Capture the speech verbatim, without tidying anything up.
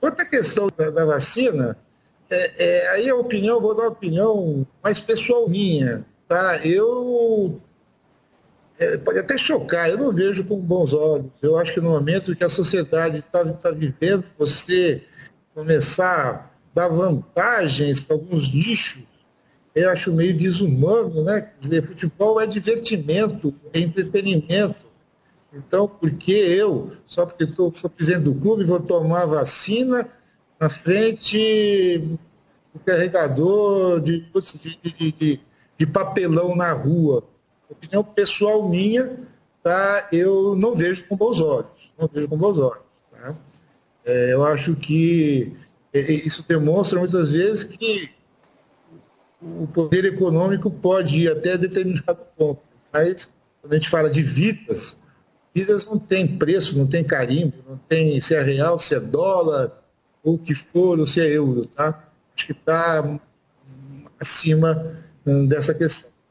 Quanto à questão da, da vacina, é, é, aí a opinião, vou dar uma opinião mais pessoal minha, tá? Eu, é, pode até chocar, eu não vejo com bons olhos. Eu acho que no momento que a sociedade está tá vivendo, você começar a dar vantagens para alguns nichos, eu acho meio desumano, né? Quer dizer, futebol é divertimento, é entretenimento. Então, por que eu, só porque tô, sou presidente do clube, vou tomar vacina na frente do carregador de, de, de, de, de papelão na rua? Opinião pessoal minha, tá? Eu não vejo com bons olhos. Não vejo com bons olhos. Tá? É, eu acho que isso demonstra muitas vezes que o poder econômico pode ir até determinado ponto. Mas, quando a gente fala de vidas, vidas não tem preço, não tem carimbo, não tem se é real, se é dólar, ou o que for, ou se é euro, tá? Acho que está acima hum, dessa questão.